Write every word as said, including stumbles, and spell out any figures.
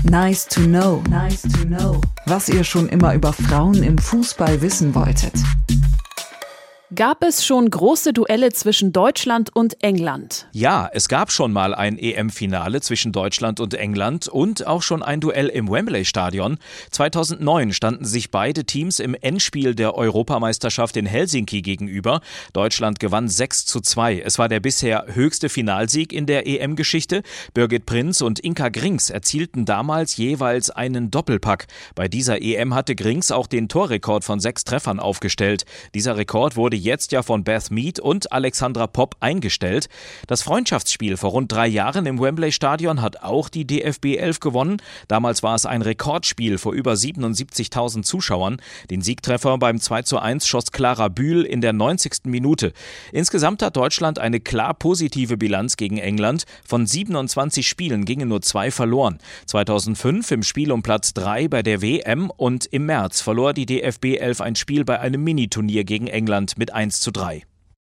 Nice to know. Nice to know. Was ihr schon immer über Frauen im Fußball wissen wolltet. Gab es schon große Duelle zwischen Deutschland und England? Ja, es gab schon mal ein E M-Finale zwischen Deutschland und England und auch schon ein Duell im Wembley-Stadion. zweitausendneun standen sich beide Teams im Endspiel der Europameisterschaft in Helsinki gegenüber. Deutschland gewann sechs zu zwei. Es war der bisher höchste Finalsieg in der E M-Geschichte. Birgit Prinz und Inka Grings erzielten damals jeweils einen Doppelpack. Bei dieser E M hatte Grings auch den Torrekord von sechs Treffern aufgestellt. Dieser Rekord wurde jetzt ja von Beth Mead und Alexandra Popp eingestellt. Das Freundschaftsspiel vor rund drei Jahren im Wembley-Stadion hat auch die D F B elf gewonnen. Damals war es ein Rekordspiel vor über siebenundsiebzigtausend Zuschauern. Den Siegtreffer beim zwei zu eins schoss Clara Bühl in der neunzigsten Minute. Insgesamt hat Deutschland eine klar positive Bilanz gegen England. Von siebenundzwanzig Spielen gingen nur zwei verloren. zweitausendfünf im Spiel um Platz drei bei der W M und im März verlor die D F B elf ein Spiel bei einem Miniturnier gegen England mit eins zu drei.